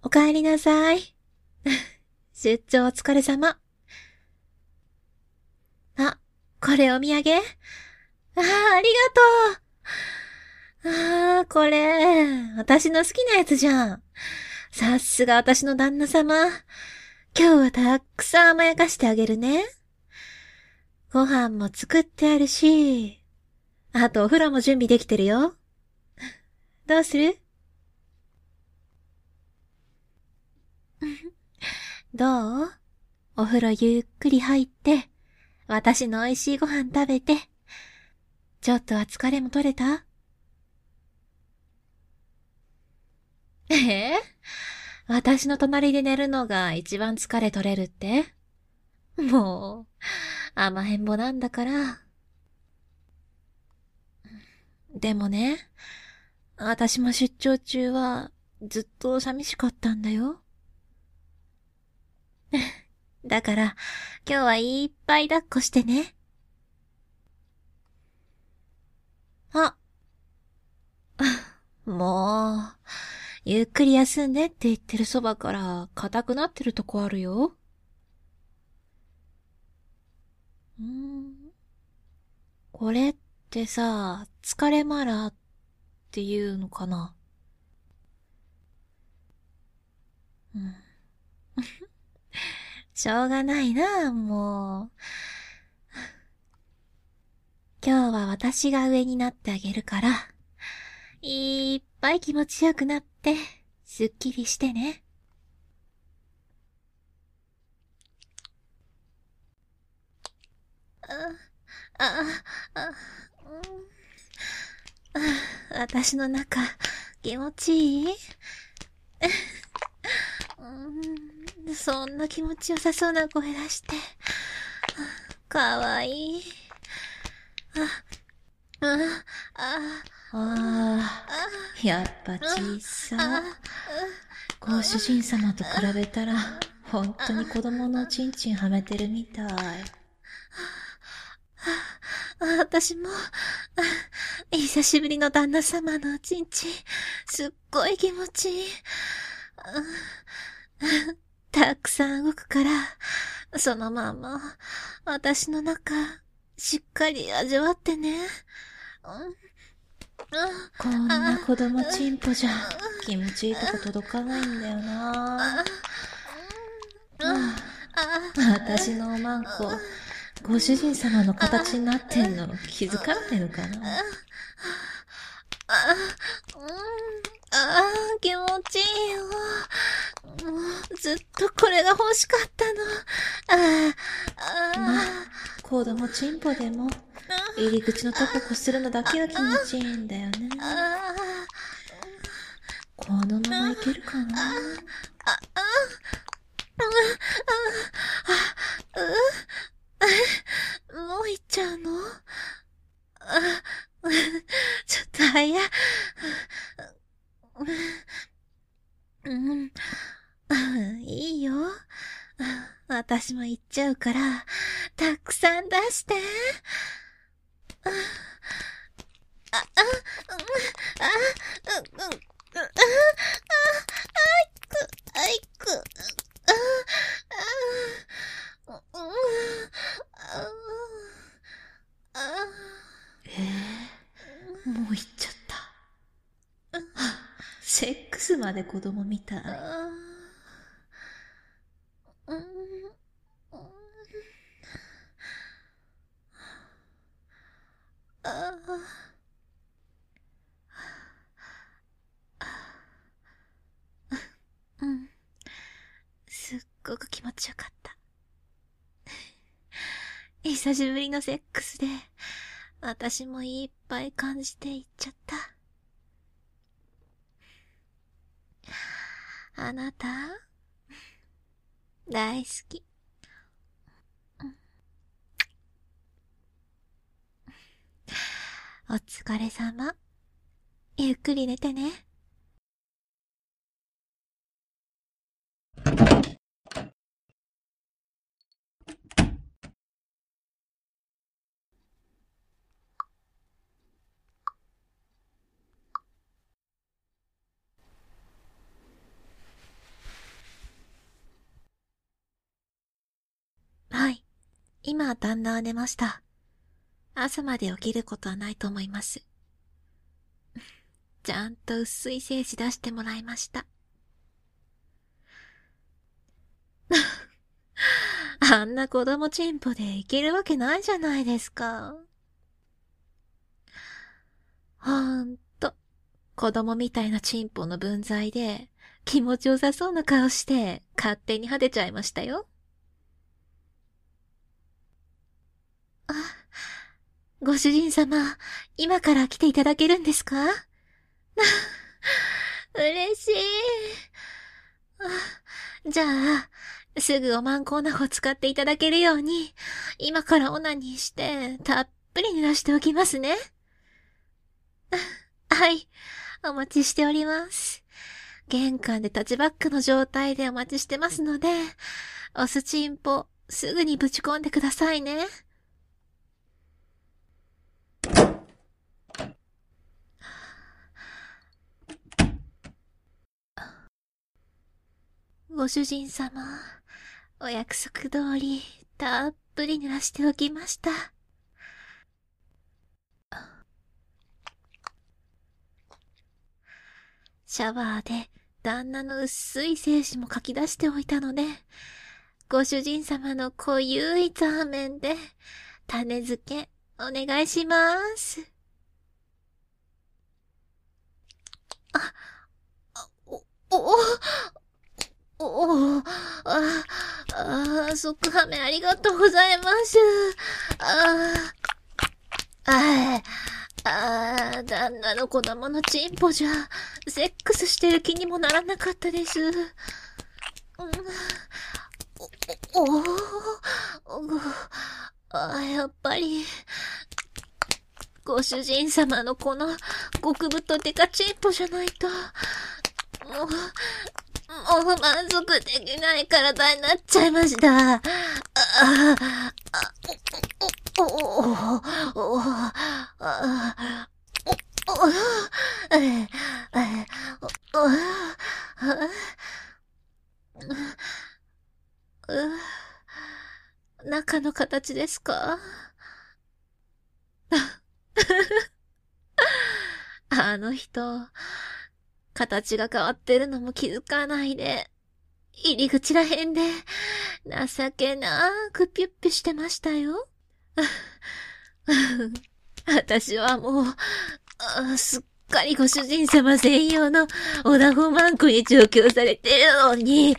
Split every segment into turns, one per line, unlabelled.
帰りなさい。出張お疲れ様。あ、これお土産？ありがとう。これ、私の好きなやつじゃん。さすが私の旦那様。今日はたくさん甘やかしてあげるね。ご飯も作ってあるし、あとお風呂も準備できてるよ。どうする？どう？お風呂ゆっくり入って、私の美味しいご飯食べて、ちょっとは疲れも取れた？え私の隣で寝るのが一番疲れ取れるって？もう、甘えん坊なんだから。でもね、私も出張中はずっと寂しかったんだよ。だから、今日はいっぱい抱っこしてね。あ、もう、ゆっくり休んでって言ってるそばから硬くなってるとこあるよ。これってさ、疲れマラーっていうのかな？うん。しょうがないな、もう。今日は私が上になってあげるから、いっぱい気持ちよくなって、すっきりしてね。あ、あ、私の中、気持ちいい？そんな気持ちよさそうな声出して。かわいい。やっぱ小さ。ご主人様と比べたら、本当に子供のチンチンはめてるみたい。私も、久しぶりの旦那様のおちんちん、すっごい気持ちいい。たくさん動くから、そのまま、私の中、しっかり味わってね。こんな子供チンポじゃ、気持ちいいとこ届かないんだよな。私のおまんこ、ご主人様の形になってんの気づかないのかな？気持ちいいよ。もう、ずっとこれが欲しかったの。まあ、子供チンポでも、入り口のとここするのだけは気持ちいいんだよね。このままいけるかな？もう行っちゃうの？ちょっと早。いいよ。私も行っちゃうから、たくさん出して。あいく。もう行っちゃった。セックスまで子供みたい。すっごく気持ちよかった。久しぶりのセックスで、私もいっぱい感じていっちゃった。あなた、大好き。お疲れ様。ゆっくり寝てね。 今、旦那は寝ました。朝まで起きることはないと思います。ちゃんと薄い精子出してもらいました。あんな子供チンポでいけるわけないじゃないですか。ほんと、子供みたいなチンポの分際で、気持ちよさそうな顔して、勝手に果てちゃいましたよ。あ、ご主人様、今から来ていただけるんですか？嬉しい。じゃあ、すぐおまんこうな方使っていただけるように、今からオナニーして、たっぷり濡らしておきますね。はい、お待ちしております。玄関でタッチバックの状態でお待ちしてますので、おすちんぽ、すぐにぶち込んでくださいね。ご主人様、お約束通り、たっぷり濡らしておきました。シャワーで旦那の薄い精子もかき出しておいたので、ご主人様の濃ゆいザーメンで、種付け、お願いします。お、お、お、即ハメありがとうございます。旦那の子供のチンポじゃ、セックスしてる気にもならなかったです。やっぱり、ご主人様のこの極太デカチンポじゃないと、もう満足できない体になっちゃいました。中の形ですか？あの人、形が変わってるのも気づかないで、入り口らへんで、情けなくピュッピュしてましたよ。私はもう、すっかりご主人様専用のオナホマンクに調教されてるのに、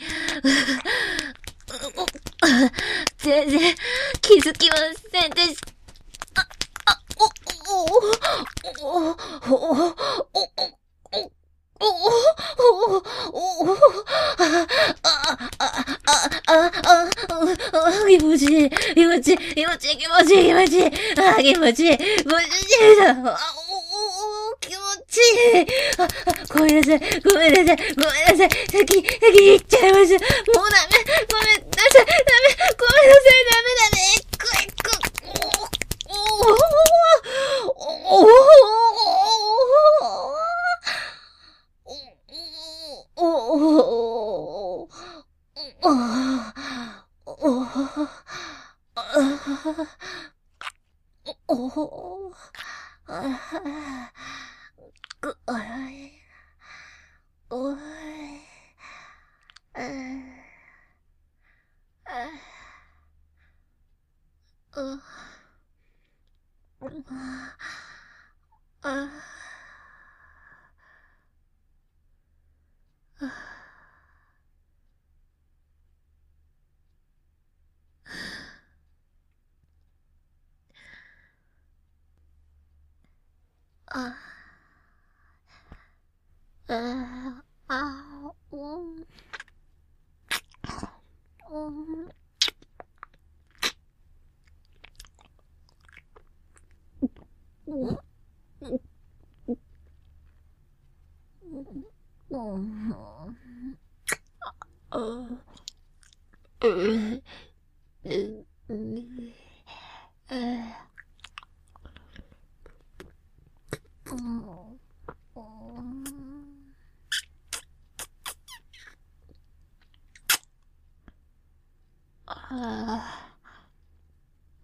全然気づきませんでした。気持ちいい、気持ちいい、気持ちいい、気持ちいい、気持ちいい、気持ちいい、ご主人様、気持ちいい。ごめんなさい、ごめんなさい、ごめんなさい、先行っちゃいました。もうダメ、ごめんなさい、ダメ、ごめんなさい、ダメだね。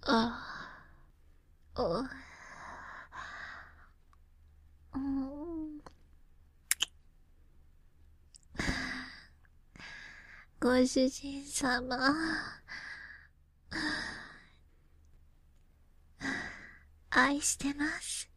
あ、お、うん、ご主人様、愛してます。